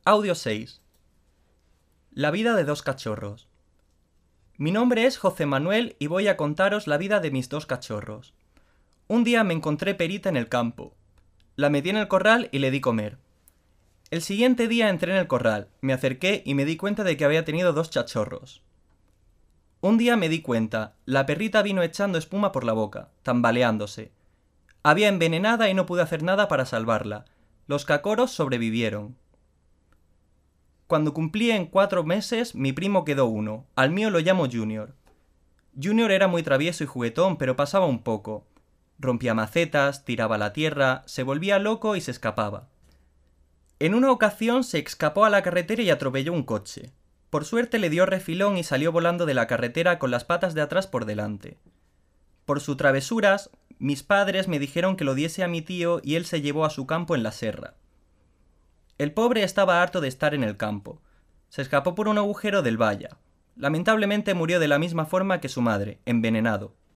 Audio 6. La vida de dos cachorros. Mi nombre es José Manuel y voy a contaros la vida de mis dos cachorros. Un día me encontré Perita en el campo. La metí en el corral y le di comer. El siguiente día entré en el corral, me acerqué y me di cuenta de que había tenido dos cachorros. Un día me di cuenta, la perrita vino echando espuma por la boca, tambaleándose. Había envenenada y no pude hacer nada para salvarla. Los cacoros sobrevivieron. Cuando cumplí en 4 meses, mi primo quedó uno. Al mío lo llamo Junior. Junior era muy travieso y juguetón, pero pasaba un poco. Rompía macetas, tiraba la tierra, se volvía loco y se escapaba. En una ocasión se escapó a la carretera y atropelló un coche. Por suerte le dio refilón y salió volando de la carretera con las patas de atrás por delante. Por sus travesuras, mis padres me dijeron que lo diese a mi tío y él se llevó a su campo en la serra. El pobre estaba harto de estar en el campo. Se escapó por un agujero del valla. Lamentablemente murió de la misma forma que su madre, envenenado.